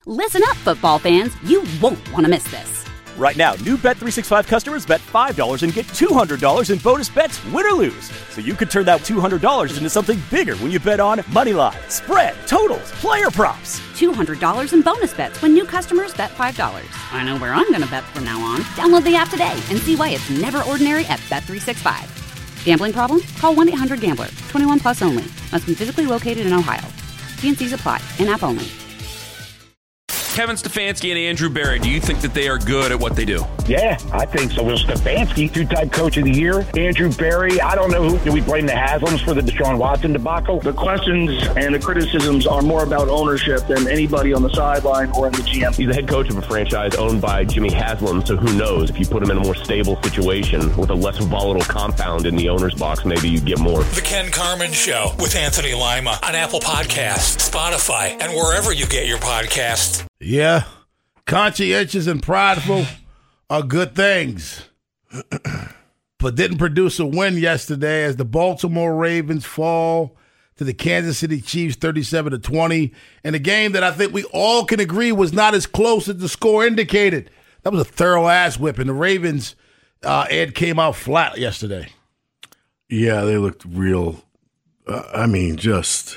Listen up, football fans. You won't want to miss this. Right now, new Bet365 customers bet $5 and get $200 in bonus bets, win or lose. So you could turn that $200 into something bigger when you bet on moneyline, spread, totals, player props. $200 in bonus bets when new customers bet $5. I know where I'm going to bet from now on. Download the app today and see why it's never ordinary at Bet365. Gambling problem? Call 1-800-GAMBLER. 21 plus only. Must be physically located in Ohio. T&Cs apply. In-app only. Kevin Stefanski and Andrew Berry, do you think that they are good at what they do? Yeah, I think so. Well, Stefanski, two-time coach of the year. Andrew Berry, I don't know who. Do we blame the Haslams for the Deshaun Watson debacle? The questions and the criticisms are more about ownership than anybody on the sideline or in the GM. He's the head coach of a franchise owned by Jimmy Haslam, so who knows? If you put him in a more stable situation with a less volatile compound in the owner's box, maybe you get more. The Ken Carman Show with Anthony Lima on Apple Podcasts, Spotify, and wherever you get your podcasts. Yeah, conscientious and prideful are good things, but didn't produce a win yesterday as the Baltimore Ravens fall to the Kansas City Chiefs 37-20 in a game that I think we all can agree was not as close as the score indicated. That was a thorough ass whip, and the Ravens, Ed, came out flat yesterday. Yeah, they looked real, just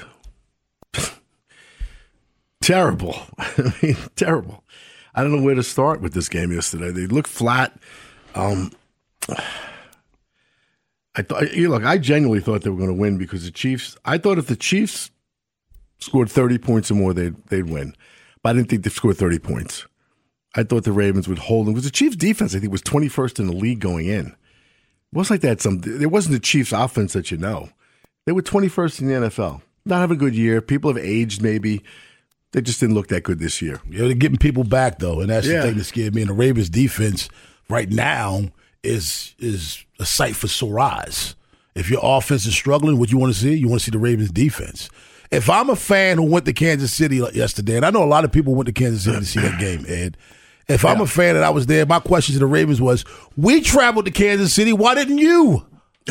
terrible. Terrible. I don't know where to start with this game yesterday. They looked flat. I genuinely thought they were going to win because the Chiefs. I thought if the Chiefs scored 30 points or more, they'd win. But I didn't think they scored 30 points. I thought the Ravens would hold them because the Chiefs' defense, I think, was 21st in the league going in. It wasn't like that. It wasn't the Chiefs' offense that you know. They were 21st in the NFL. Not having a good year. People have aged maybe. They just didn't look that good this year. Yeah, they're getting people back, though, and that's the thing that scared me. And the Ravens' defense right now is a sight for sore eyes. If your offense is struggling, what you want to see? You want to see the Ravens' defense. If I'm a fan who went to Kansas City yesterday, and I know a lot of people went to Kansas City to see that game, Ed. If I'm a fan and I was there, my question to the Ravens was, we traveled to Kansas City. Why didn't you?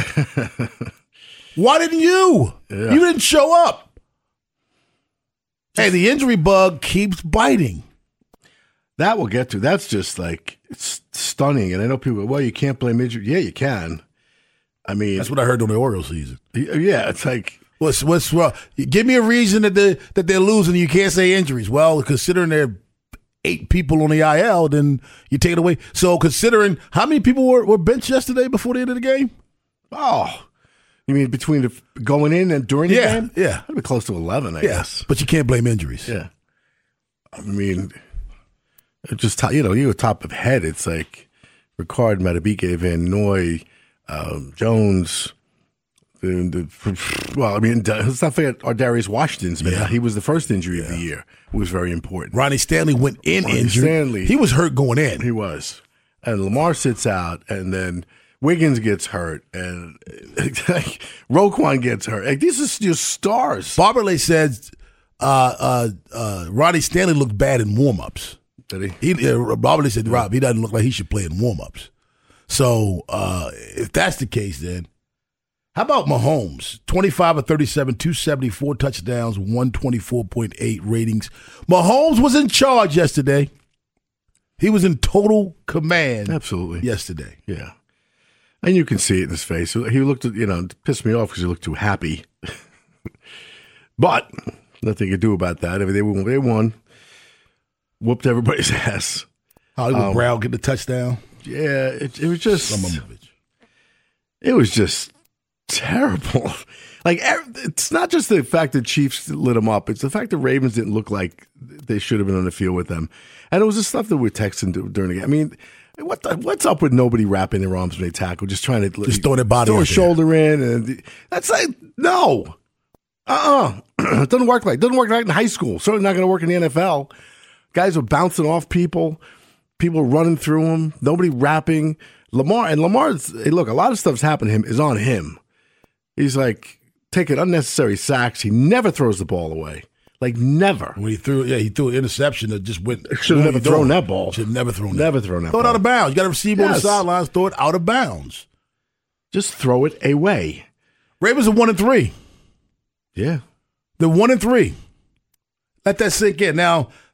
Why didn't you? Yeah. You didn't show up. Hey, the injury bug keeps biting. That we'll get to. That's just like, it's stunning. And I know people go, well, you can't blame injury. Yeah, you can. I mean, that's what I heard on the Orioles season. Yeah, it's like, what's wrong? Give me a reason that they're losing. You can't say injuries. Well, considering there are 8 people on the IL, then you take it away. So considering how many people were benched yesterday before the end of the game? Oh. You mean between going in and during the game? Yeah. That'd be close to 11, I guess. But you can't blame injuries. Yeah. I mean, just, you're top of head. It's like Ricard, Matabike, Van Noy, Jones. Let's not forget Darius Washington's been out. He was the first injury of the year. It was very important. Ronnie Stanley went in injured. He was hurt going in. He was. And Lamar sits out, and then Wiggins gets hurt, and Roquan gets hurt. Like, these are just stars. Barberley says Ronnie Stanley looked bad in warm-ups. Did he? Barberley said, Rob, he doesn't look like he should play in warm-ups. So if that's the case, then how about Mahomes? 25 of 37, 274 touchdowns, 124.8 ratings. Mahomes was in charge yesterday. He was in total command. Absolutely. Yesterday. Yeah. And you can see it in his face. He looked, it pissed me off because he looked too happy. But nothing you can do about that. I mean, they won, whooped everybody's ass. Hollywood Brown get the touchdown. Yeah, it was just. It was just terrible. Like, it's not just the fact that Chiefs lit them up. It's the fact the Ravens didn't look like they should have been on the field with them. And it was the stuff that we were texting during the game. I mean, what's up with nobody wrapping their arms when they tackle? Just trying to throw their body, throw a shoulder in, and that's like no, it doesn't work like in high school. Certainly not going to work in the NFL. Guys are bouncing off people running through them. Nobody wrapping. Lamar's look. A lot of stuff's happened to him is on him. He's like taking unnecessary sacks. He never throws the ball away. Like, never. When he threw an interception that just went. Should have never thrown that ball. Should have never thrown that. Never thrown that ball. Throw it out of bounds. You got to receive on the sidelines, throw it out of bounds. Just throw it away. Ravens are 1-3. Yeah. They're 1-3. Let that sink in. Now,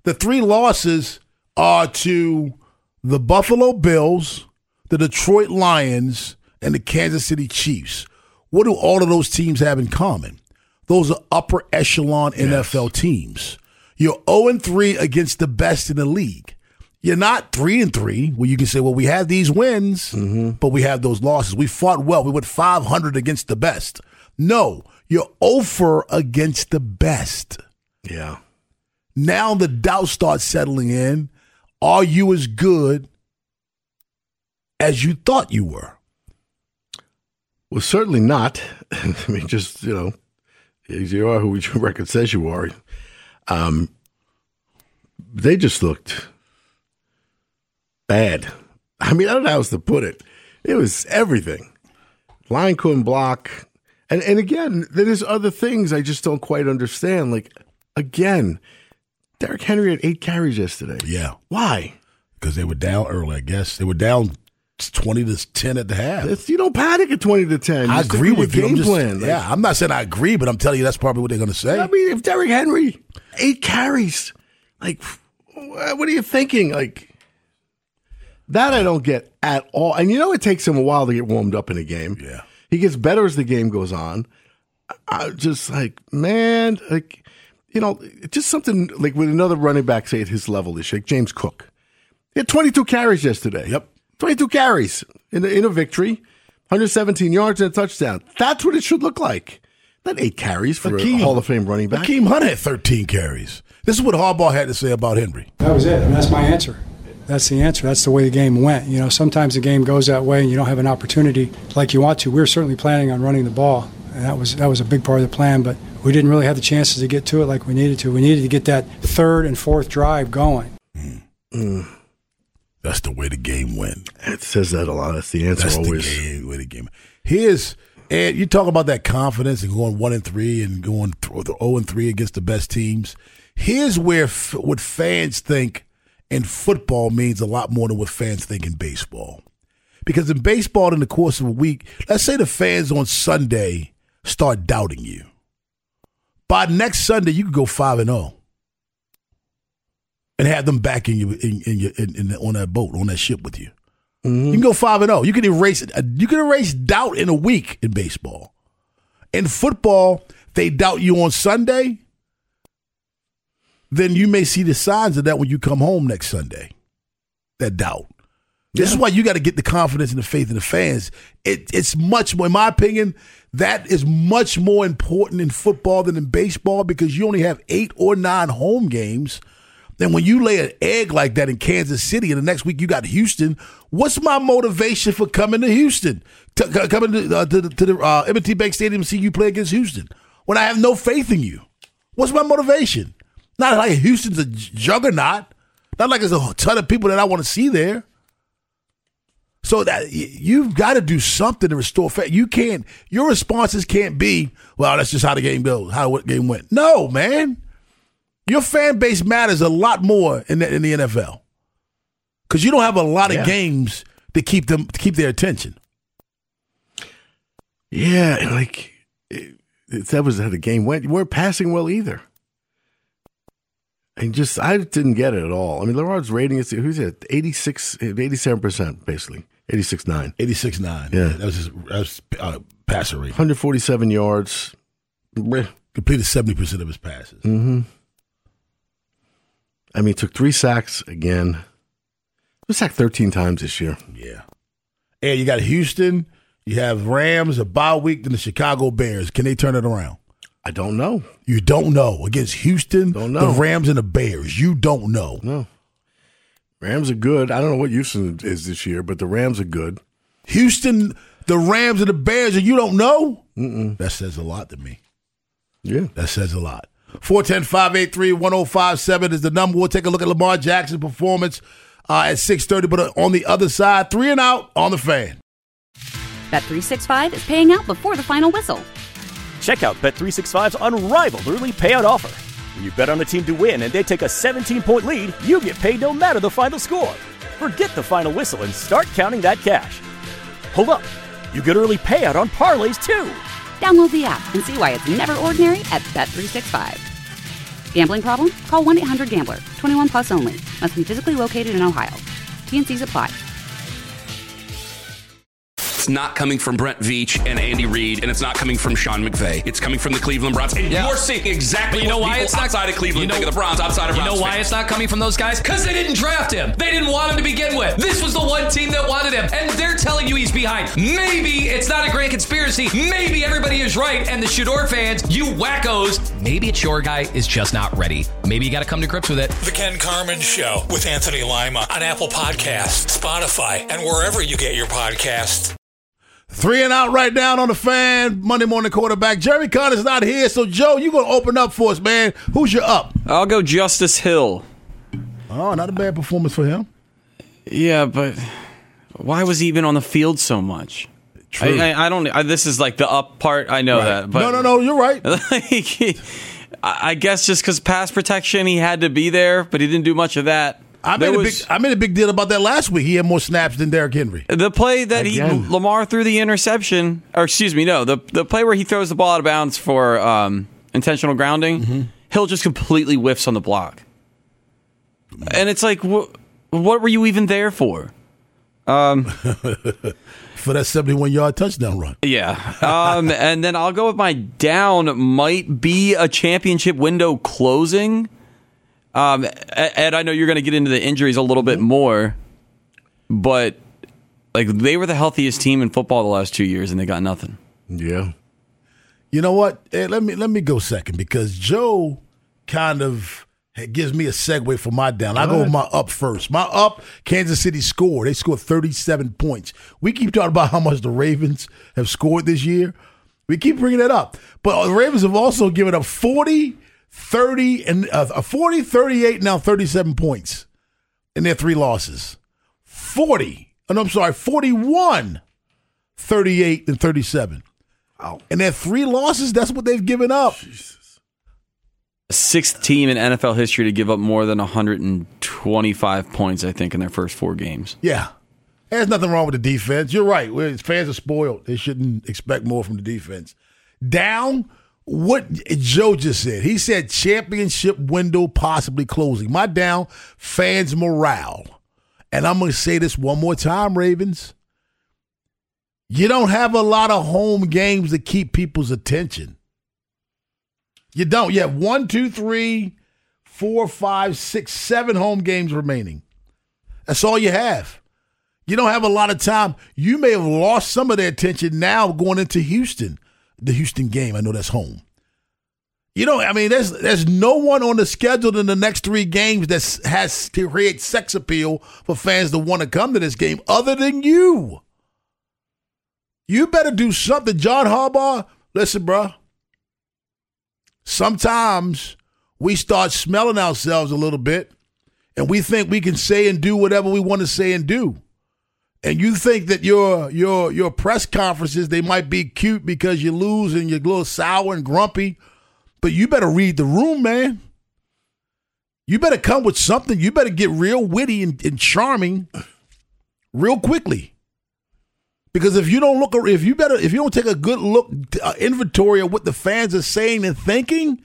The 3 losses are to the Buffalo Bills, the Detroit Lions, and the Kansas City Chiefs. What do all of those teams have in common? Those are upper echelon NFL teams. You're 0-3 against the best in the league. You're not 3-3, where you can say, well, we have these wins, but we have those losses. We fought well. We went 500 against the best. No, you're 0-4 against the best. Yeah. Now the doubt starts settling in. Are you as good as you thought you were? Well, certainly not. I mean, just, you are who your record says you are. They just looked bad. I mean, I don't know how else to put it. It was everything. Line couldn't block. And again, there's other things I just don't quite understand. Like, again, Derrick Henry had 8 carries yesterday. Yeah. Why? Because they were down early, I guess. They were down 20-10 at the half. You don't panic at 20-10. I agree with you. Game plan. I'm not saying I agree, but I'm telling you that's probably what they're going to say. I mean, if Derrick Henry, 8 carries, like, what are you thinking? Like, that I don't get at all. And it takes him a while to get warmed up in a game. Yeah. He gets better as the game goes on. I just like, man, like, just something like with another running back, say at his level this year, like James Cook. He had 22 carries yesterday. Yep. 22 carries in a victory, 117 yards and a touchdown. That's what it should look like. Not 8 carries for a Hall of Fame running back. Hakeem Hunt had 13 carries. This is what Harbaugh had to say about Henry. That was it. I mean, that's my answer. That's the answer. That's the way the game went. Sometimes the game goes that way and you don't have an opportunity like you want to. We were certainly planning on running the ball, and that was a big part of the plan, but we didn't really have the chances to get to it like we needed to. We needed to get that 3rd and 4th drive going. That's the way the game went. It says that a lot. That's the answer always. That's the way the game. And you talk about that confidence and going 1-3 and going 0-3 against the best teams. Here's where what fans think in football means a lot more than what fans think in baseball. Because in baseball, in the course of a week, let's say the fans on Sunday start doubting you. By next Sunday, you could go 5-0 and have them back in on that boat, on that ship with you. You can go 5-0. You can erase doubt in a week in baseball. In football, they doubt you on Sunday. Then you may see the signs of that when you come home next Sunday. That doubt. This is why you got to get the confidence and the faith in the fans. It's much more, in my opinion, that is much more important in football than in baseball because you only have 8 or 9 home games. Then when you lay an egg like that in Kansas City and the next week you got Houston, what's my motivation for coming to Houston? Coming to the M&T Bank Stadium to see you play against Houston when I have no faith in you? What's my motivation? Not like Houston's a juggernaut. Not like there's a ton of people that I want to see there. So that you've got to do something to restore faith. You can't. Your responses can't be, well, that's just how the game goes, how the game went. No, man. Your fan base matters a lot more in the NFL because you don't have a lot of games to keep their attention. Yeah, like that was how the game went. You weren't passing well either. And I didn't get it at all. I mean, Lerod's rating is, who's it? 87%, basically. 86.9. 86.9. Yeah. That was his passer rate. 147 yards. Completed 70% of his passes. Mm-hmm. I mean, took 3 sacks again. He was sacked 13 times this year. Yeah. And you got Houston, you have Rams, a bye week, then the Chicago Bears. Can they turn it around? I don't know. You don't know. Against Houston, don't know. The Rams and the Bears. You don't know. No. Rams are good. I don't know what Houston is this year, but the Rams are good. Houston, the Rams and the Bears, and you don't know? Mm-mm. That says a lot to me. Yeah. That says a lot. 410-583-1057 is the number. We'll take a look at Lamar Jackson's performance at 6:30. But on the other side, 3 and out on the Fan. Bet365 is paying out before the final whistle. Check out Bet365's unrivaled early payout offer. When you bet on a team to win and they take a 17-point lead, you get paid no matter the final score. Forget the final whistle and start counting that cash. Hold up. You get early payout on parlays, too. Download the app and see why it's never ordinary at Bet365. Gambling problem? Call 1-800-GAMBLER. 21 plus only. Must be physically located in Ohio. T&Cs apply. It's not coming from Brent Veach and Andy Reid, and it's not coming from Sean McVay. It's coming from the Cleveland Browns. And you're seeing exactly what people outside of Cleveland think of the Browns, outside of Browns. You know why fans. it's not coming from those guys? Because they didn't draft him. They didn't want him to begin with. This was the one team that wanted him, and they're telling you he's behind. Maybe it's not a grand conspiracy. Maybe everybody is right, and the Shador fans, you wackos, maybe it's your guy is just not ready. Maybe you got to come to grips with it. The Ken Carman Show with Anthony Lima on Apple Podcasts, Spotify, and wherever you get your podcasts. 3 and out right now on the Fan. Monday morning quarterback. Jeremy Connor's not here, so Joe, you're going to open up for us, man. Who's your up? I'll go Justice Hill. Oh, not a bad performance for him. Yeah, but why was he even on the field so much? True. I don't. This is like the up part. I know that. But No, you're right. I guess just because pass protection, he had to be there, but he didn't do much of that. I made a big deal about that last week. He had more snaps than Derrick Henry. The play that Lamar threw the interception, or excuse me, no, the play where he throws the ball out of bounds for intentional grounding, Hill just completely whiffs on the block. And it's like, what were you even there for? For that 71-yard touchdown run. Yeah. And then I'll go with my down. Might be a championship window closing. Ed, I know you're going to get into the injuries a little bit more, but like they were the healthiest team in football the last 2 years, and they got nothing. Yeah. You know what? Ed, let me go second because Joe kind of gives me a segue for my down. I go with my up first. My up, Kansas City scored. They scored 37 points. We keep talking about how much the Ravens have scored this year. We keep bringing that up. But the Ravens have also given up 40, 38, now 37 points in their 3 losses. 41, 38, and 37. Wow. And their 3 losses, that's what they've given up. Jesus. 6th team in NFL history to give up more than 125 points, I think, in their first 4 games. Yeah. There's nothing wrong with the defense. You're right. Fans are spoiled. They shouldn't expect more from the defense. Down, what Joe just said. He said championship window possibly closing. My down, fans' morale. And I'm going to say this one more time, Ravens. You don't have a lot of home games to keep people's attention. You don't. You have 1, 2, 3, 4, 5, 6, 7 home games remaining. That's all you have. You don't have a lot of time. You may have lost some of their attention now going into Houston. The Houston game, I know that's home. There's no one on the schedule in the next 3 games that has to create sex appeal for fans to want to come to this game other than you. You better do something. John Harbaugh, listen, bro. Sometimes we start smelling ourselves a little bit and we think we can say and do whatever we want to say and do. And you think that your press conferences, they might be cute because you lose and you're a little sour and grumpy, but you better read the room, man. You better come with something. You better get real witty and charming real quickly. Because if you don't take a good look, inventory of what the fans are saying and thinking,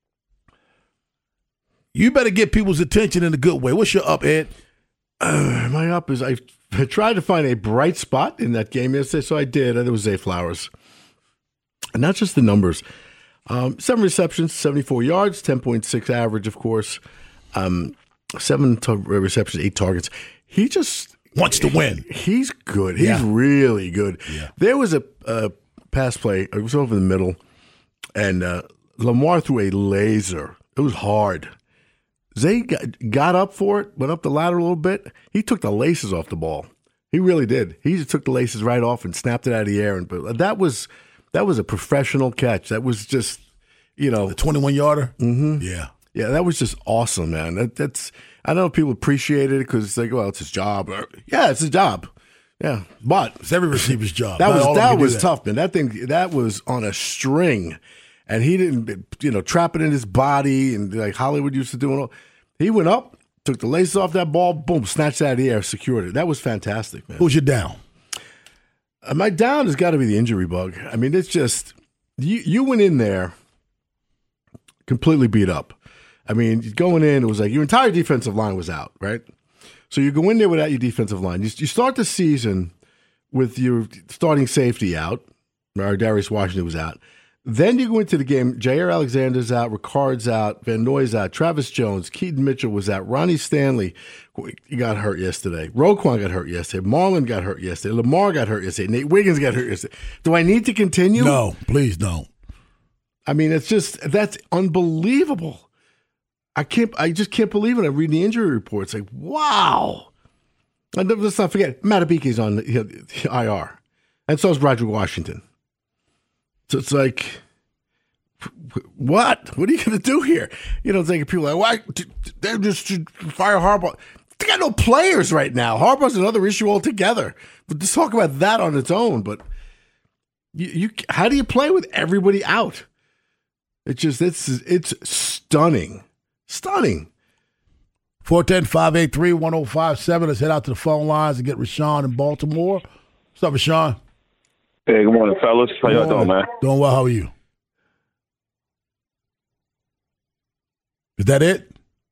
you better get people's attention in a good way. What's your up, Ed? My up is I tried to find a bright spot in that game yesterday, so I did, and it was Zay Flowers. And not just the numbers. 7 receptions, 74 yards, 10.6 average, of course. 7 receptions, 8 targets. He just wants to win. He's good. He's really good. Yeah. There was a pass play. It was over the middle, and Lamar threw a laser. It was hard. Zay got up for it, went up the ladder a little bit. He took the laces off the ball. He really did. He just took the laces right off and snapped it out of the air. But that was a professional catch. That was just, the 21-yarder? Mm-hmm. Yeah. Yeah, that was just awesome, man. That's I don't know if people appreciate it because it's like, well, it's his job. Yeah, it's his job. Yeah, but it's every receiver's job. That was tough, man. That was on a string, and he didn't, trap it in his body and like Hollywood used to do. He went up, took the laces off that ball, boom, snatched it out of the air, secured it. That was fantastic, man. Who's your down? My down has got to be the injury bug. I mean, it's just you went in there completely beat up. I mean, going in, it was like your entire defensive line was out, right? So you go in there without your defensive line. You start the season with your starting safety out. Darius Washington was out. Then you go into the game, Jair Alexander's out, Ricard's out, Van Noy's out, Travis Jones, Keaton Mitchell was out, Ronnie Stanley got hurt yesterday, Roquan got hurt yesterday, Marlon got hurt yesterday, Lamar got hurt yesterday, Nate Wiggins got hurt yesterday. Do I need to continue? No, please don't. I mean, that's unbelievable. I just can't believe it. I read the injury reports, like, wow. And let's not forget, Matabike's on the IR, and so is Roger Washington. So it's like, what? What are you going to do here? It's like people are like, why? They just fire Harbaugh. They got no players right now. Harbaugh's another issue altogether. But just talk about that on its own. But how do you play with everybody out? It's stunning. Stunning. 410-583-1057. Let's head out to the phone lines and get Rashawn in Baltimore. What's up, Rashawn? Hey, good morning, fellas. How y'all doing, man? Doing well. How are you? Is that it?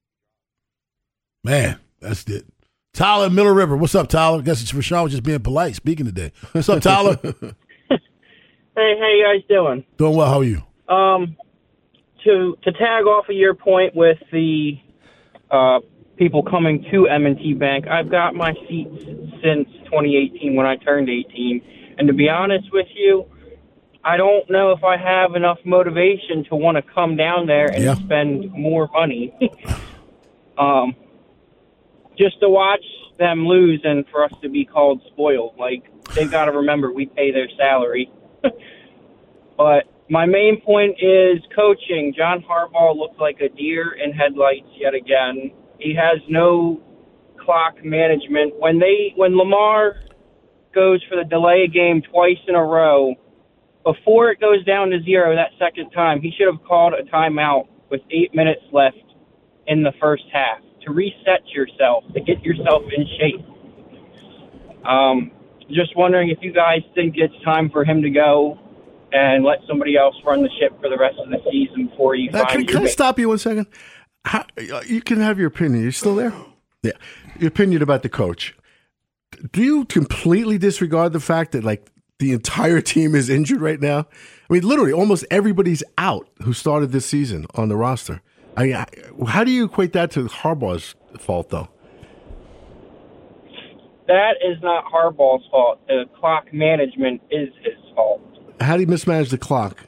Man, that's it. Tyler, Miller River. What's up, Tyler? I guess it's Rashawn was just being polite speaking today. What's up, Tyler? Hey, how you guys doing? Doing well. How are you? To tag off of your point with the people coming to M&T Bank, I've got my seats since 2018 when I turned 18. And to be honest with you, I don't know if I have enough motivation to want to come down there and spend more money just to watch them lose and for us to be called spoiled. Like, they've got to remember we pay their salary. But my main point is coaching. John Harbaugh looks like a deer in headlights yet again. He has no clock management. When Lamar goes for the delay game twice in a row, before it goes down to 0 that second time, he should have called a timeout with 8 minutes left in the first half to reset yourself, to get yourself in shape. Just wondering if you guys think it's time for him to go and let somebody else run the ship for the rest of the season before you find Can I stop you 1 second? You can have your opinion. You're still there? Yeah. Your opinion about the coach. Do you completely disregard the fact that, like, the entire team is injured right now? I mean, literally, almost everybody's out who started this season on the roster. How do you equate that to Harbaugh's fault, though? That is not Harbaugh's fault. The clock management is his fault. How do you mismanage the clock?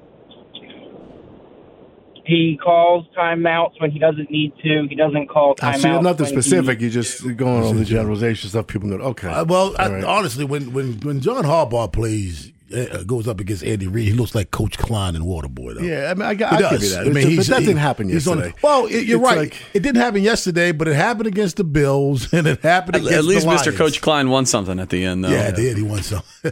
He calls timeouts when he doesn't need to. He doesn't call timeouts. See, nothing specific. You're just going on the generalization stuff. People go, okay. Honestly, when John Harbaugh goes up against Andy Reid, he looks like Coach Klein in Waterboy, though. Yeah, I mean, I give you that. But that didn't happen yesterday. You're right. It didn't happen yesterday, but it happened against the Bills, and it happened against the Lions. At least Mr. Coach Klein won something at the end, though. Yeah, he did. He won something.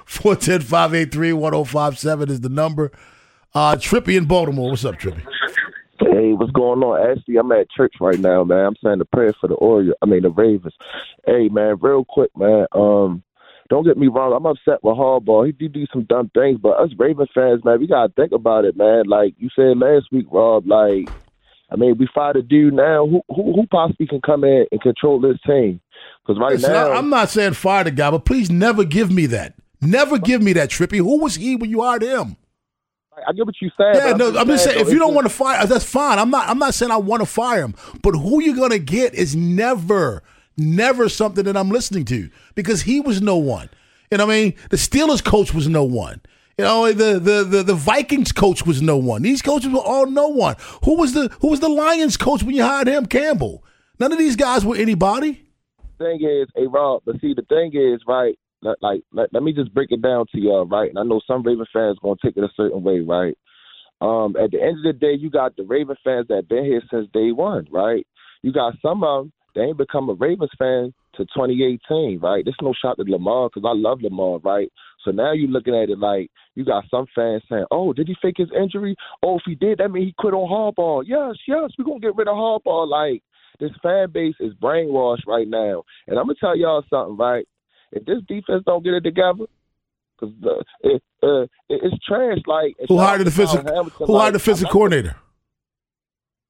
410-583-1057 is the number. Trippy in Baltimore. What's up, Trippy? Hey, what's going on? Actually, I'm at church right now, man. I'm saying the prayer for the Ravens. Hey, man, real quick, man. Don't get me wrong. I'm upset with Harbaugh. He did do some dumb things, but us Ravens fans, man, we got to think about it, man. Like you said last week, Rob, we fired a dude now. Who possibly can come in and control this team? Because now, I'm not saying fire the guy, but please never give me that. Never give me that, Trippy. Who was he when you hired him? I get what you're saying. Yeah, no, I'm just saying if you don't want to fire, that's fine. I'm not saying I want to fire him, but who you're gonna get is never something that I'm listening to because he was no one. You know what I mean? The Steelers coach was no one. You know, the Vikings coach was no one. These coaches were all no one. Who was the Lions coach when you hired him? Campbell. None of these guys were anybody. The thing is, hey Rob, but see the thing is, right? Let me just break it down to y'all, right? And I know some Raven fans are going to take it a certain way, right? At the end of the day, you got the Raven fans that been here since day one, right? You got some of them that ain't become a Ravens fan to 2018, right? There's no shot at Lamar because I love Lamar, right? So now you're looking at it like you got some fans saying, oh, did he fake his injury? Oh, if he did, that means he quit on Harbaugh. Yes, we're going to get rid of Harbaugh. Like, this fan base is brainwashed right now. And I'm going to tell y'all something, right? If this defense don't get it together, because it's trash. Like who hired the defensive coordinator?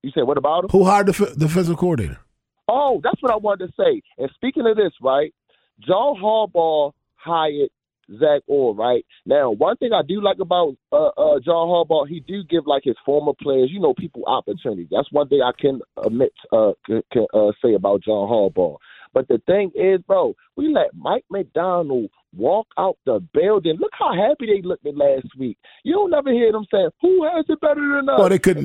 You said, what about him? Who hired the defensive coordinator? Oh, that's what I wanted to say. And speaking of this, right, John Harbaugh hired Zach Orr, right? Now, one thing I do like about John Harbaugh, he do give, like, his former players, people opportunities. That's one thing I can say about John Harbaugh. But the thing is, bro, we let Mike McDonald walk out the building. Look how happy they looked last week. You don't never hear them saying, who has it better than us? Well, they couldn't.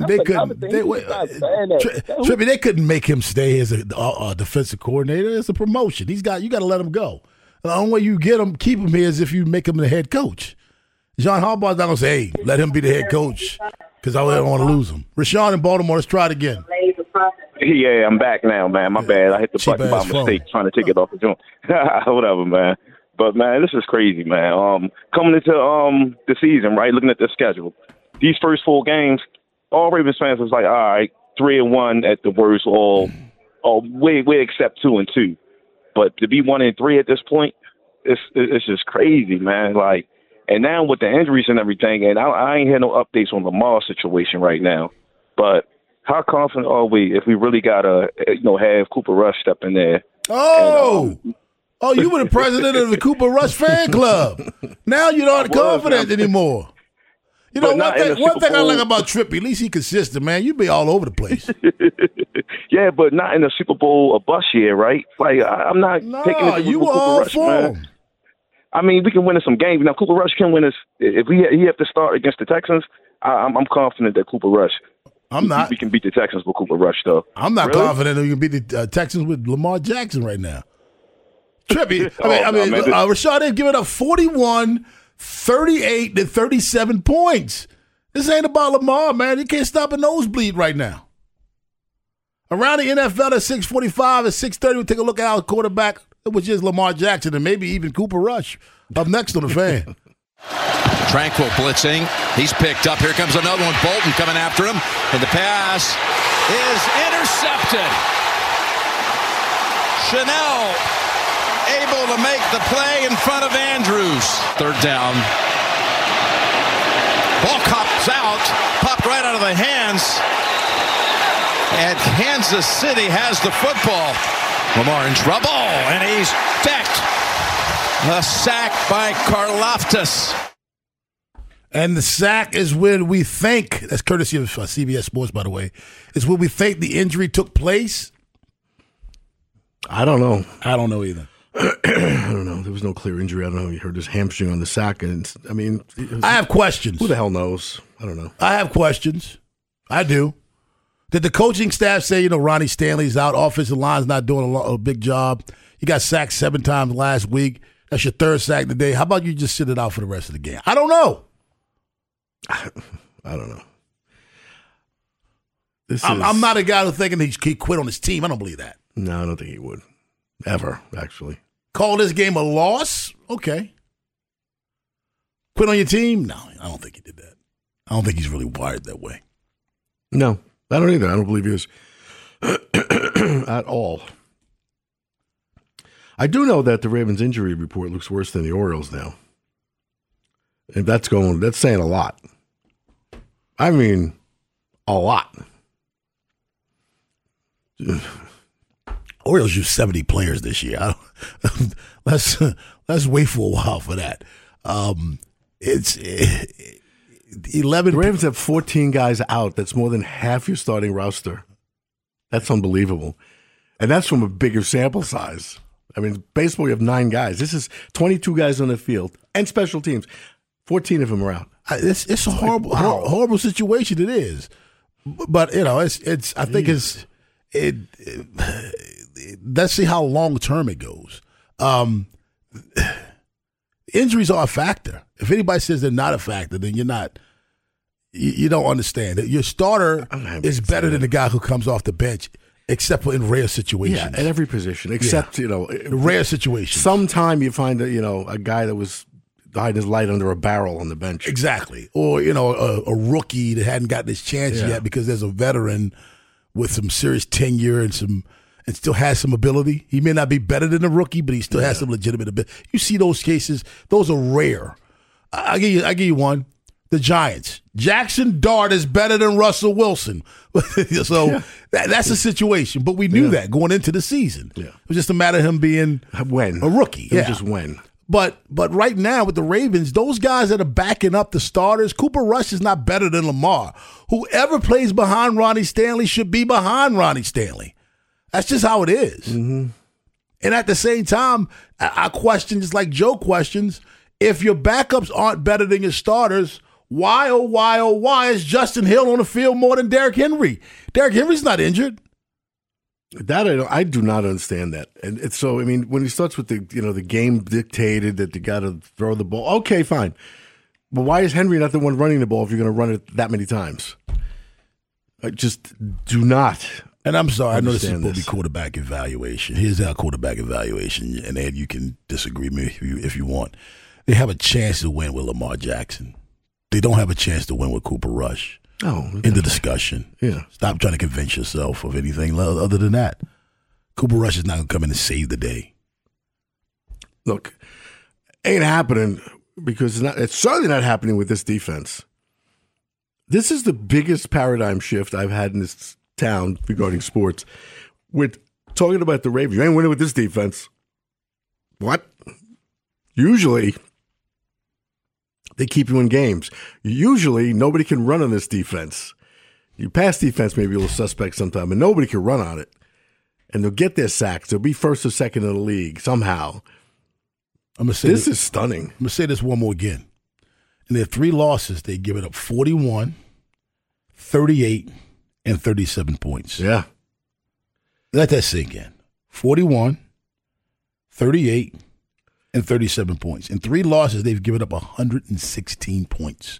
Trippy, they couldn't make him stay as a defensive coordinator. It's a promotion. You got to let him go. The only way you get him, keep him here, is if you make him the head coach. John Harbaugh's not going to say, hey, let him be the head coach because I don't want to lose him. Rashawn in Baltimore, let's try it again. Yeah, I'm back now, man. My bad. I hit the button by mistake trying to take it off the joint. Whatever, man. But, man, this is crazy, man. Coming into the season, right, looking at the schedule, these first 4 games, all Ravens fans was like, all right, 3-1 at the worst, all way except 2-2. But to be 1-3 at this point, it's just crazy, man. Like, and now with the injuries and everything, and I ain't had no updates on Lamar's situation right now. But how confident are we if we really gotta, have Cooper Rush step in there? Oh, you were the president of the Cooper Rush fan club. Now you're not confident anymore. You know, one thing I like about Trippy, at least he consistent, man. You be all over the place. Yeah, but not in the Super Bowl or bust year, right? Like, I'm not taking it with Cooper Rush, man. I mean, we can win in some games. Now, Cooper Rush can win us. If he have to start against the Texans, I'm confident that Cooper Rush. I'm not. We can beat the Texans with Cooper Rush, though. I'm not confident that we can beat the Texans with Lamar Jackson right now. Trippy. Rashad, they've given up 41, 38, and 37 points. This ain't about Lamar, man. You can't stop a nosebleed right now. Around the NFL at 6:45 and 6:30, we'll take a look at our quarterback, which is Lamar Jackson, and maybe even Cooper Rush up next on the Fan. Tranquil blitzing. He's picked up. Here comes another one. Bolton coming after him. And the pass is intercepted. Chanel able to make the play in front of Andrews. Third down. Ball comes out. Popped right out of the hands. And Kansas City has the football. Lamar in trouble. And he's decked. A sack by Karlaftis. And the sack is when we think, that's courtesy of CBS Sports, by the way, is when we think the injury took place. I don't know. I don't know either. I don't know. There was no clear injury. I don't know. You heard his hamstring on the sack. And I have questions. Who the hell knows? I don't know. I have questions. I do. Did the coaching staff say, Ronnie Stanley's out, offensive line's not doing a big job? You got sacked 7 times last week. That's your 3rd sack today. How about you just sit it out for the rest of the game? I don't know. I don't know. I'm not a guy who's thinking he quit on his team. I don't believe that. No, I don't think he would. Ever, actually. Call this game a loss? Okay. Quit on your team? No, I don't think he did that. I don't think he's really wired that way. No, I don't either. I don't believe he is at all. I do know that the Ravens injury report looks worse than the Orioles now. And that's saying a lot. I mean, a lot. Orioles used 70 players this year. Let's wait for a while for that. It's 11. The Ravens have 14 guys out. That's more than half your starting roster. That's unbelievable. And that's from a bigger sample size. I mean, baseball, you have 9 guys. This is 22 guys on the field and special teams. 14 of them are out. It's a horrible situation. It is, but it's. I think let's see how long term it goes. Injuries are a factor. If anybody says they're not a factor, then you're not. You don't understand. Your starter is better than the guy who comes off the bench. Except for in rare situations. Yeah, at every position. Except, rare situations. Sometime you find a guy that was hiding his light under a barrel on the bench. Exactly. Or, a rookie that hadn't gotten his chance yet because there's a veteran with some serious tenure and still has some ability. He may not be better than a rookie, but he still has some legitimate ability. You see those cases, those are rare. I'll give you one. the Giants. Jackson Dart is better than Russell Wilson. So that's a situation. But we knew that going into the season. Yeah. It was just a matter of him being a rookie. Just when. But right now with the Ravens, those guys that are backing up the starters, Cooper Rush is not better than Lamar. Whoever plays behind Ronnie Stanley should be behind Ronnie Stanley. That's just how it is. Mm-hmm. And at the same time, I question, just like Joe questions, if your backups aren't better than your starters, why is Justin Hill on the field more than Derrick Henry? Derrick Henry's not injured. That I do not understand that. And it's so, I mean, when he starts with the game dictated that you got to throw the ball, okay, fine. But why is Henry not the one running the ball if you're going to run it that many times? I just do not. And I'm sorry, I know this is supposed to be quarterback evaluation. Here's our quarterback evaluation, and Ed, you can disagree with me if you want. They have a chance to win with Lamar Jackson. They don't have a chance to win with Cooper Rush. Oh, in the discussion. Yeah. Stop trying to convince yourself of anything other than that. Cooper Rush is not going to come in and save the day. Look, ain't happening because it's certainly not happening with this defense. This is the biggest paradigm shift I've had in this town regarding sports. We're talking about the Ravens. You ain't winning with this defense. What? Usually, they keep you in games. Usually, nobody can run on this defense. Your pass defense may be a little suspect sometime, but nobody can run on it. And they'll get their sacks. They'll be first or second in the league somehow. This is stunning. I'm going to say this one more again. In their 3 losses, they give it up 41, 38, and 37 points. Yeah. Let that sink in. 41, 38, and 37 points. In 3 losses, they've given up 116 points.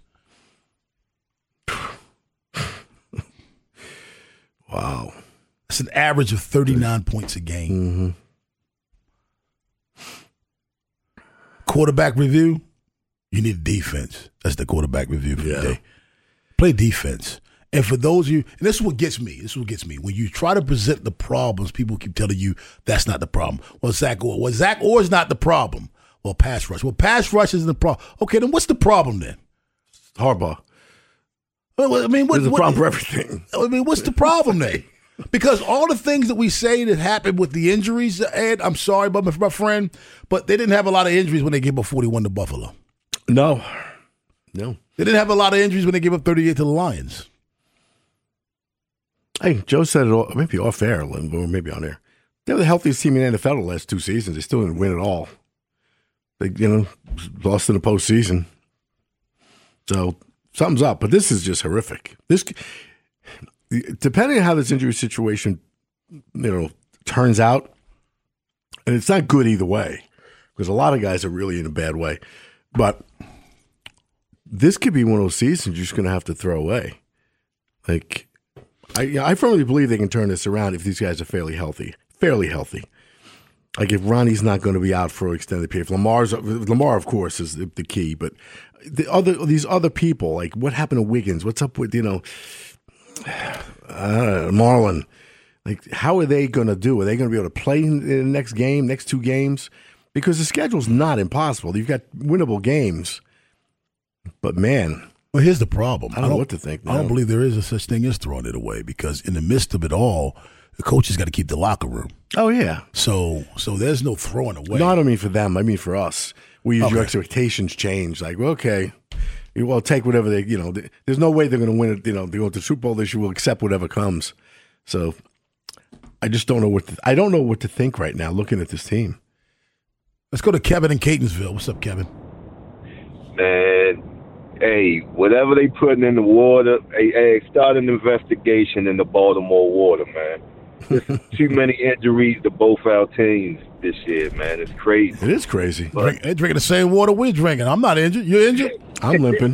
Wow. That's an average of 39 points a game. Mm-hmm. Quarterback review, you need a defense. That's the quarterback review for the day. Play defense. And for those of you, and this is what gets me. When you try to present the problems, people keep telling you that's not the problem. Well, Zach Orr is not the problem. Well, pass rush. Well, pass rush isn't the problem. Okay, then what's the problem then? Harbaugh. Well, I mean, there's a problem for everything. I mean, what's the problem then? Because all the things that we say that happened with the injuries, Ed, I'm sorry, but my friend, but they didn't have a lot of injuries when they gave up 41 to Buffalo. No. They didn't have a lot of injuries when they gave up 38 to the Lions. Hey, Joe said it all, maybe off air, or maybe on air. They were the healthiest team in the NFL the last 2 seasons. They still didn't win at all. They, lost in the postseason. So something's up, but this is just horrific. This, depending on how this injury situation, turns out, and it's not good either way, because a lot of guys are really in a bad way. But this could be one of those seasons you're just going to have to throw away. Like, I firmly believe they can turn this around if these guys are fairly healthy. Like if Ronnie's not going to be out for an extended period. Lamar, of course, is the key. But these other people, like what happened to Wiggins? What's up with Marlon? Like how are they going to do? Are they going to be able to play in the next 2 games? Because the schedule's not impossible. You've got winnable games. But man. Well, here's the problem. I don't know what to think now. I don't believe there is a such thing as throwing it away because in the midst of it all, the coach has got to keep the locker room. Oh, yeah. So there's no throwing away. No, I don't mean for them. I mean for us. Your expectations change. Like, well, okay, well, take whatever they, there's no way they're going to win it. They go to the Super Bowl this year. We'll accept whatever comes. So I just don't know I don't know what to think right now looking at this team. Let's go to Kevin in Catonsville. What's up, Kevin? Man, hey, whatever they putting in the water, hey, start an investigation in the Baltimore water, man. There's too many injuries to both our teams this year, man. It's crazy. It is crazy. They're drinking the same water we're drinking. I'm not injured. You're injured? I'm limping.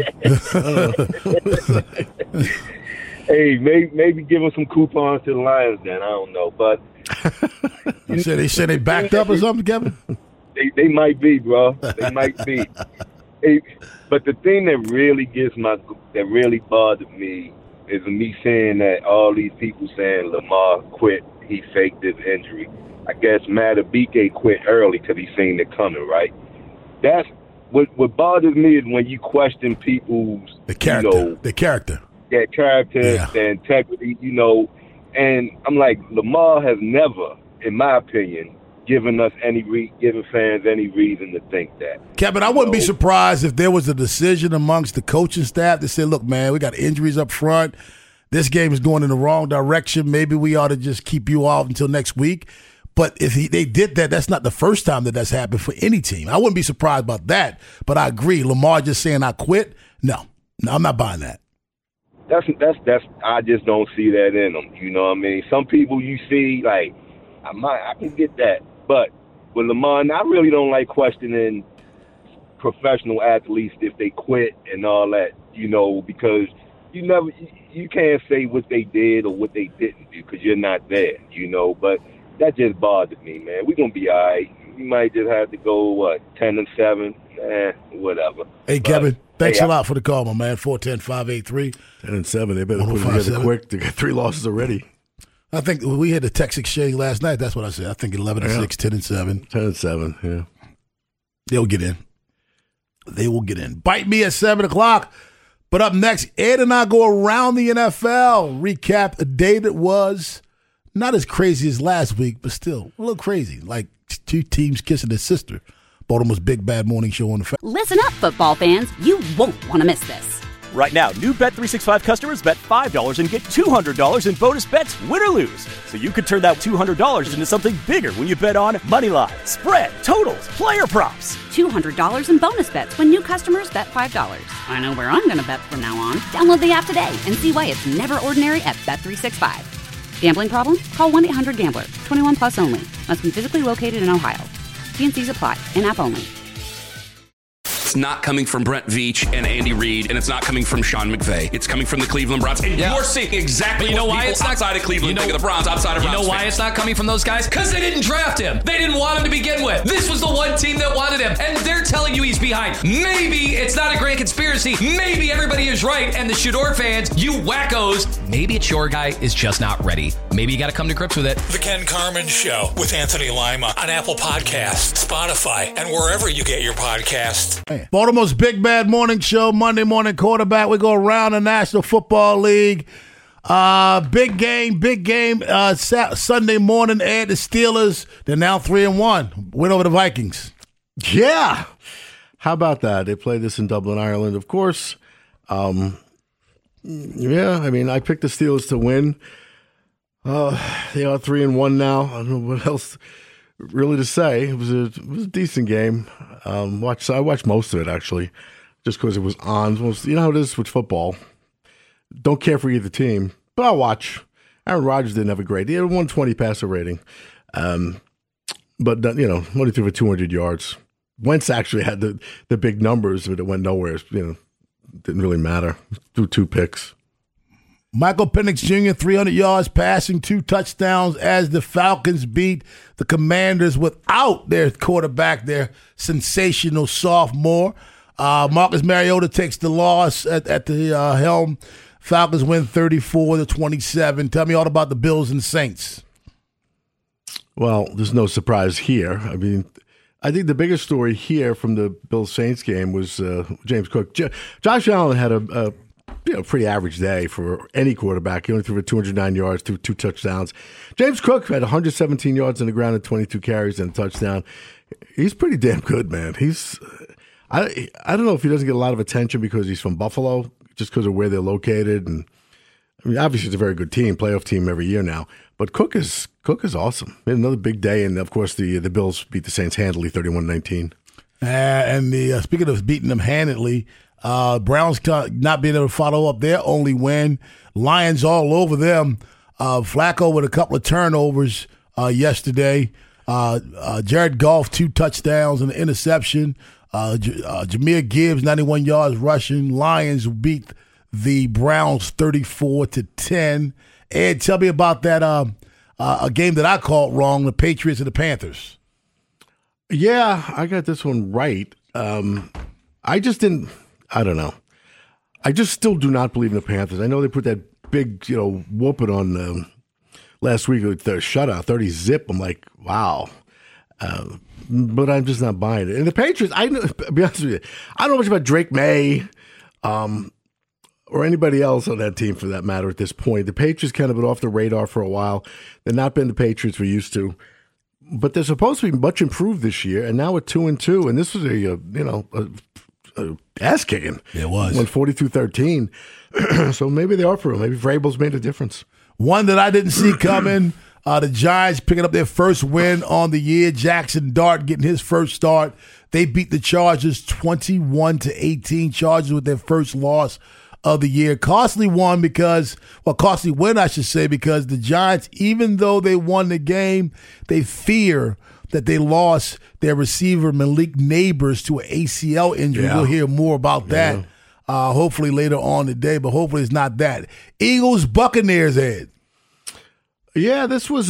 Hey, maybe give them some coupons to the Lions then. I don't know. But they said they backed up or something, Kevin? They might be, bro. They might be. Hey, but the thing that really bothered me is me saying that all these people saying Lamar quit, he faked his injury. I guess Madubuike quit early because he seen it coming, right? That's what bothers me is when you question people's their character, their integrity, and I'm like, Lamar has never, in my opinion, given fans any reason to think that. Kevin, I wouldn't be surprised if there was a decision amongst the coaching staff that said, look, man, we got injuries up front. This game is going in the wrong direction. Maybe we ought to just keep you off until next week. But if they did that, that's not the first time that's happened for any team. I wouldn't be surprised about that. But I agree. Lamar just saying I quit? No, I'm not buying that. That's I just don't see that in them. You know what I mean? Some people you see, like, I can get that. But with Lamar, I really don't like questioning professional athletes if they quit and all that, because you can't say what they did or what they didn't do because you're not there, But that just bothered me, man. We're going to be all right. We might just have to go, 10-7, whatever. Hey, Kevin, thanks a lot for the call, my man. 410-583. 10-7. They better put it together quick. They got 3 losses already. I think we had a text exchange last night. That's what I said. I think 11-6, 10-7. 10-7, yeah. They'll get in. They will get in. Bite me at 7 o'clock. But up next, Ed and I go around the NFL, recap a day that was not as crazy as last week, but still a little crazy. Like 2 teams kissing their sister. Baltimore's Big Bad Morning Show on the Listen up, football fans. You won't want to miss this. Right now, new Bet365 customers bet $5 and get $200 in bonus bets, win or lose. So you could turn that $200 into something bigger when you bet on money line, spread, totals, player props. $200 in bonus bets when new customers bet $5. I know where I'm going to bet from now on. Download the app today and see why it's never ordinary at Bet365. Gambling problem? Call 1-800-GAMBLER. 21 plus only. Must be physically located in Ohio. T&Cs apply. In-app only. It's not coming from Brent Veach and Andy Reid, and it's not coming from Sean McVay. It's coming from the Cleveland Browns. And you're seeing exactly what people outside of Cleveland think of the Browns, outside of Browns. You know why it's not coming from those guys? Because they didn't draft him. They didn't want him to begin with. This was the one team that wanted him, and they're telling you he's behind. Maybe it's not a grand conspiracy. Maybe everybody is right, and the Shador fans, you wackos, maybe it's your guy is just not ready. Maybe you got to come to grips with it. The Ken Carman Show with Anthony Lima on Apple Podcasts, Spotify, and wherever you get your podcasts. Baltimore's Big Bad Morning Show, Monday Morning Quarterback. We go around the National Football League. Big game. Sunday morning, Ed, the Steelers, they're now 3-1. Win over the Vikings. Yeah. How about that? They play this in Dublin, Ireland, of course. I picked the Steelers to win. They are 3-1 now. I don't know what else really to say. It was a decent game. I watched most of it, actually, just because it was on. You know how it is with football. Don't care for either team, but I'll watch. Aaron Rodgers didn't have a great. He had a 120 passer rating, but only threw for 200 yards. Wentz actually had the big numbers, but it went nowhere. Didn't really matter. Threw 2 picks. Michael Penix Jr., 300 yards passing, 2 touchdowns as the Falcons beat the Commanders without their quarterback, their sensational sophomore. Marcus Mariota takes the loss at the helm. Falcons win 34-27. Tell me all about the Bills and Saints. Well, there's no surprise here. I mean, I think the biggest story here from the Bills-Saints game was James Cook. Josh Allen had a pretty average day for any quarterback. He only threw for 209 yards, 2 touchdowns. James Cook had 117 yards on the ground and 22 carries and a touchdown. He's pretty damn good, man. I don't know if he doesn't get a lot of attention because he's from Buffalo, just because of where they're located. And I mean, obviously it's a very good team, playoff team every year now. But Cook is awesome. He had another big day, and of course the Bills beat the Saints handily, 31-19. And speaking of beating them handedly, Browns not being able to follow up their only win. Lions all over them. Flacco with a couple of turnovers yesterday. Jared Goff, 2 touchdowns and an interception. Jahmyr Gibbs, 91 yards rushing. Lions beat the Browns 34-10. Ed, tell me about that a game that I called wrong, the Patriots and the Panthers. Yeah, I got this one right. I don't know. I just still do not believe in the Panthers. I know they put that big, whooping on last week with their shutout, 30-zip. I'm like, wow. but I'm just not buying it. And the Patriots, to be honest with you, I don't know much about Drake May or anybody else on that team for that matter at this point. The Patriots kind of been off the radar for a while. They've not been the Patriots we're used to. But they're supposed to be much improved this year, and now we're 2-2, and this was a ass kicking. It was. Went 42-13. So maybe they are for real. Maybe Vrabel's made a difference. One that I didn't see coming, the Giants picking up their first win on the year. Jackson Dart getting his first start. They beat the Chargers 21-18. Chargers with their first loss of the year. Costly win, because the Giants, even though they won the game, they fear that they lost their receiver Malik Neighbors to an ACL injury. Yeah. We'll hear more about that hopefully later on today, but hopefully it's not that. Eagles, Buccaneers, Ed. Yeah, this was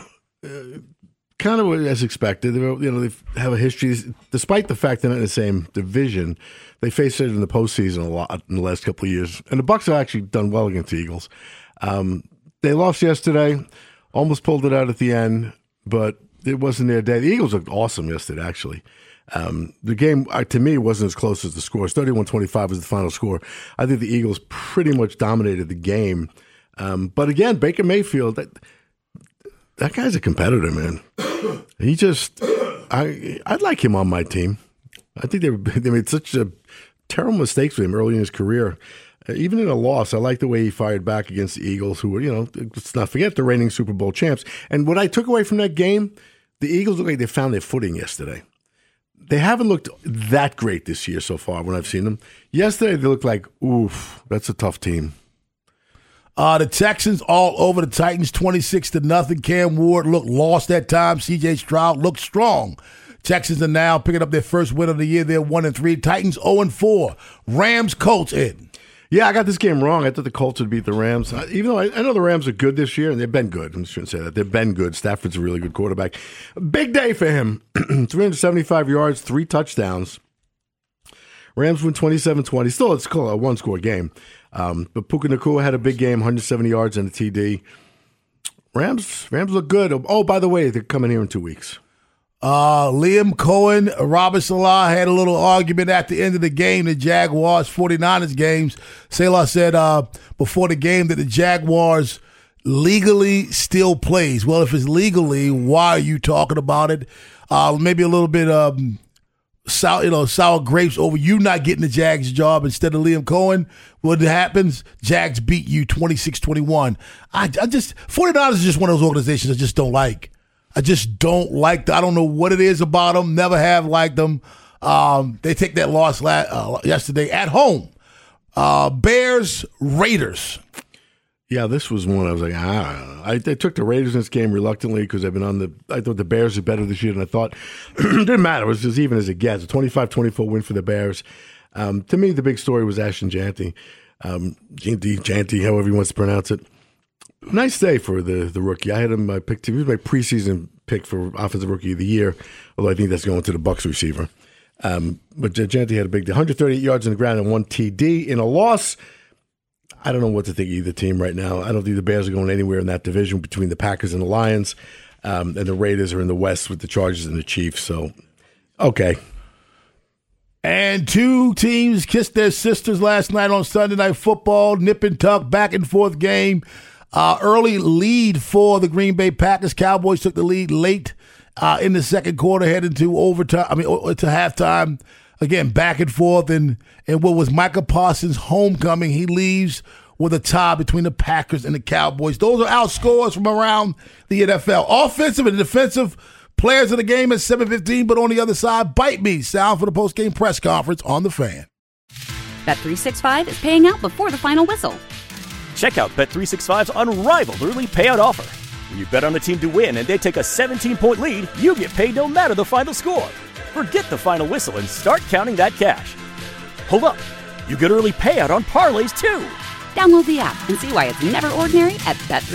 kind of as expected. They have a history, despite the fact they're not in the same division. They faced it in the postseason a lot in the last couple of years, and the Bucs have actually done well against the Eagles. They lost yesterday, almost pulled it out at the end, but it wasn't their day. The Eagles looked awesome yesterday, actually. The game, to me, wasn't as close as the score. 31-25 was the final score. I think the Eagles pretty much dominated the game. But again, Baker Mayfield, that guy's a competitor, man. He just, I'd like him on my team. I think they made such terrible mistakes with him early in his career. Even in a loss, I like the way he fired back against the Eagles, who were, let's not forget, the reigning Super Bowl champs. And what I took away from that game, the Eagles look like they found their footing yesterday. They haven't looked that great this year so far when I've seen them. Yesterday, they looked like, oof, that's a tough team. The Texans all over the Titans, 26-0. Cam Ward looked lost at times. C.J. Stroud looked strong. Texans are now picking up their first win of the year. They're 1-3. Titans 0-4. Rams, Colts, Ed. Yeah, I got this game wrong. I thought the Colts would beat the Rams. Even though I know the Rams are good this year, and they've been good. I shouldn't say that. They've been good. Stafford's a really good quarterback. Big day for him. 375 yards, 3 touchdowns. Rams win 27-20. Still, it's a one-score game. But Puka Nacua had a big game, 170 yards and a TD. Rams look good. Oh, by the way, they're coming here in 2 weeks. Liam Cohen, Robert Salah had a little argument at the end of the game, the Jaguars 49ers games. Salah said before the game that the Jaguars legally still plays. Well, if it's legally, why are you talking about it? Maybe a little bit sour grapes over you not getting the Jags job instead of Liam Cohen. What happens? Jags beat you 26-21. 49ers is just one of those organizations I just don't like. I just don't like them. I don't know what it is about them. Never have liked them. They take that loss yesterday at home. Bears, Raiders. Yeah, this was one I was like, I don't know. I took the Raiders in this game reluctantly because I've been I thought the Bears are better this year than I thought. It didn't matter. It was as even as it gets. A 25-24 win for the Bears. To me, the big story was Ashton Jeanty. Jeanty, however he wants to pronounce it. Nice day for the rookie. I had him. I picked him. He was my preseason pick for Offensive Rookie of the Year, although I think that's going to the Bucs receiver. But Jeanty had a big day. 138 yards on the ground and 1 TD. In a loss, I don't know what to think of either team right now. I don't think the Bears are going anywhere in that division between the Packers and the Lions. And the Raiders are in the West with the Chargers and the Chiefs. So, okay. And 2 teams kissed their sisters last night on Sunday Night Football. Nip and tuck, back and forth game. Early lead for the Green Bay Packers. Cowboys took the lead late in the second quarter, heading to overtime. To halftime. Again, back and forth. And what was Micah Parsons' homecoming, he leaves with a tie between the Packers and the Cowboys. Those are outscores from around the NFL. Offensive and defensive players of the game at 7:15, but on the other side, bite me. Sound for the post-game press conference on The Fan. Bet365 is paying out before the final whistle. Check out Bet365's unrivaled early payout offer. When you bet on a team to win and they take a 17-point lead, you get paid no matter the final score. Forget the final whistle and start counting that cash. Hold up. You get early payout on parlays, too. Download the app and see why it's never ordinary at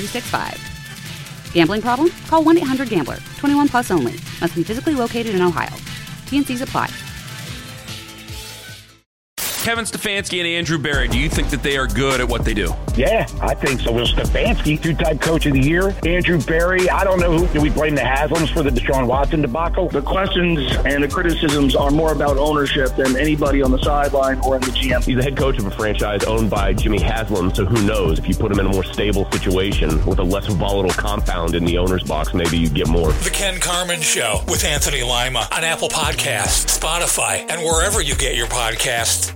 Bet365. Gambling problem? Call 1-800-GAMBLER. 21 plus only. Must be physically located in Ohio. T&Cs apply. Kevin Stefanski and Andrew Berry, do you think that they are good at what they do? Yeah, I think so. Will Stefanski, two-time coach of the year. Andrew Berry, I don't know who. Do we blame the Haslams for the Deshaun Watson debacle? The questions and the criticisms are more about ownership than anybody on the sideline or in the GM. He's the head coach of a franchise owned by Jimmy Haslam, so who knows? If you put him in a more stable situation with a less volatile compound in the owner's box, maybe you get more. The Ken Carman Show with Anthony Lima on Apple Podcasts, Spotify, and wherever you get your podcasts.